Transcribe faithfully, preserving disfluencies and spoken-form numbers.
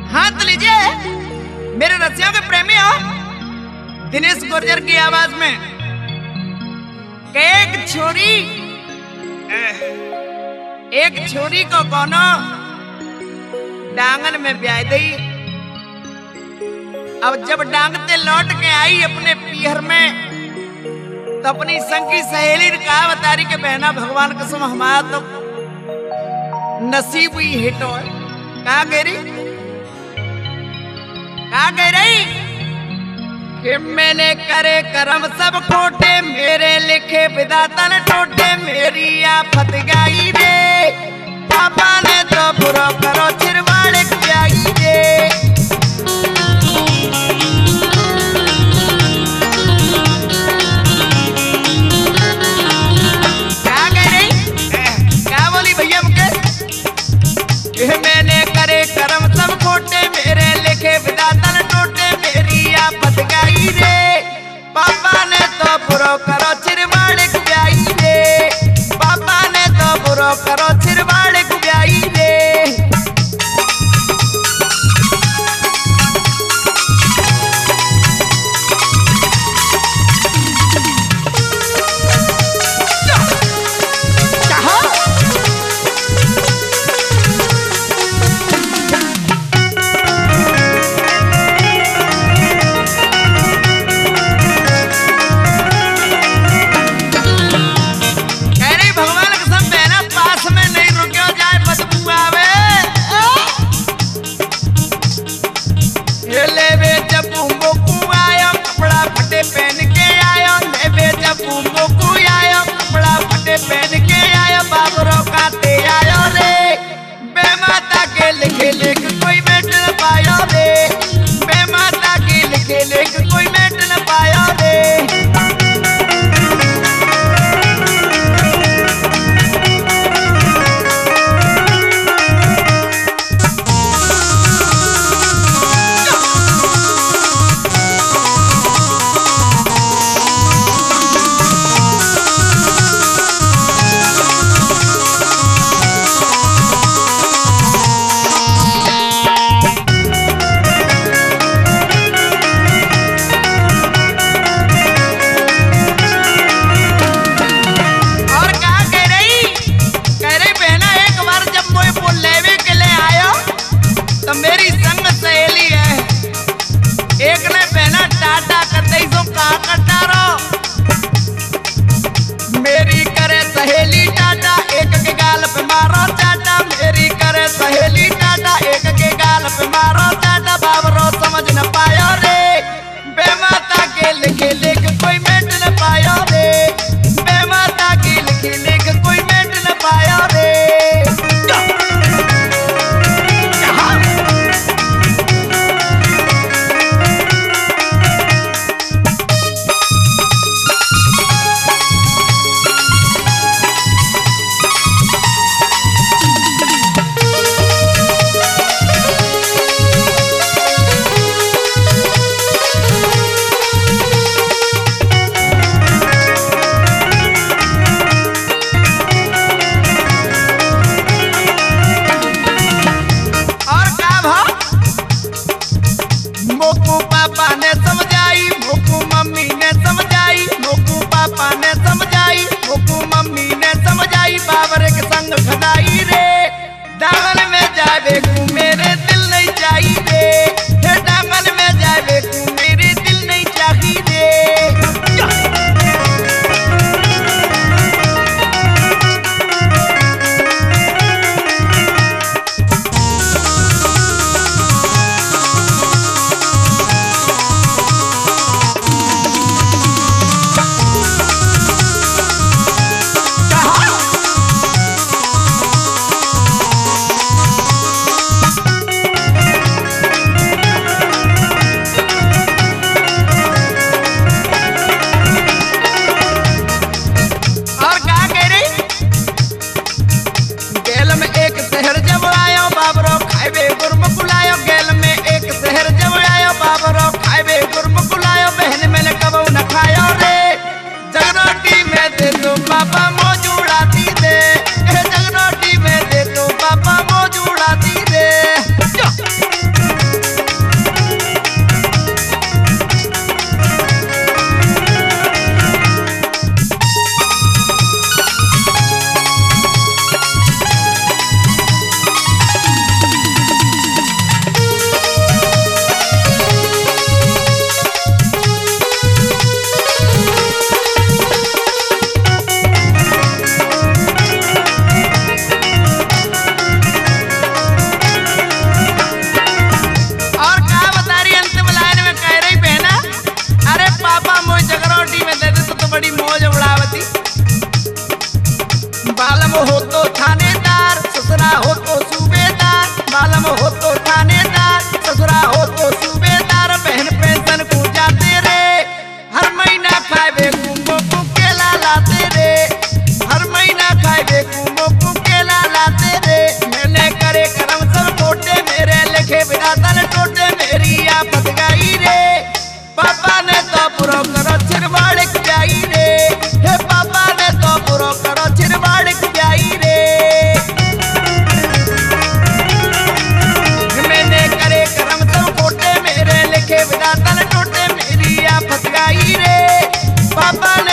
हाथ लीजिए मेरे रसियों के प्रेमी हो। दिनेश गुर्जर की आवाज में एक छोरी एक छोरी को कोनो डांगन में ब्याह दी। अब जब डांगते लौट के आई अपने पीहर में तो अपनी संग की सहेली ने कहा बतारी के बहना भगवान कसम हमारा तो नसीब ही हिट हो। कहा कह रही कहा कह रही कि मैंने करे कर्म सब खोटे मेरे लिखे विधाता ने टोटे मेरी आफत गाई रे पापा ने तो बुरा करो छिरवाड़े जाई रे। क्या कह रही क्या बोली भैया मुकेश मैंने करे कर्म सब खोटे मेरे लिखे विधाता ने टोटे मेरी आफत गाई रे पापा ने तो बुरो करो छिरवाड़े जाई रे पापा ने तो बुरो करो छिरवाड़े जाई रे। पहन के आयो बाबरो काटे आयो रे बेमाता के लिखे लिख कोई बैठ न पायो रे बेमाता के लिखे लिख कोई बैठ न पायो रे। तो मेरी संग सहेली है एक ने पहना टाटा करते सो कहा करता रो मेरी करे सहेली टाटा एक के गाल पे मारो चाटा मेरी करे सहेली टाटा एक के गाल पे मारो चाटा बाबरो समझ न पायो रे बेमाता के लिखे लिख कोई मेट न पायो रे बेमाता के लिखे लिख कोई मेट न पायो रे। हो तो थानेदार, ससुरा हो तो सूबेदार, बहन पेंशन को जाते रे, हर महीना खाए कुंभो को केला लाते रे, हर महीना खाए कुंभो को केला लाते रे। मैंने करे करम सब खोटे, मेरे लिखे विधातन टोटे, मेरी आफत गाई रे, पापा ने तो पुरो करो छिरवाड़ जाई रे, हे पापा ने तो पुरो करो छिरवाड़ जाई रे। मैंने करे करम सब खोटे, मेरे लिखे विधातन टोटे, मेरी आफत गाई रे, पापा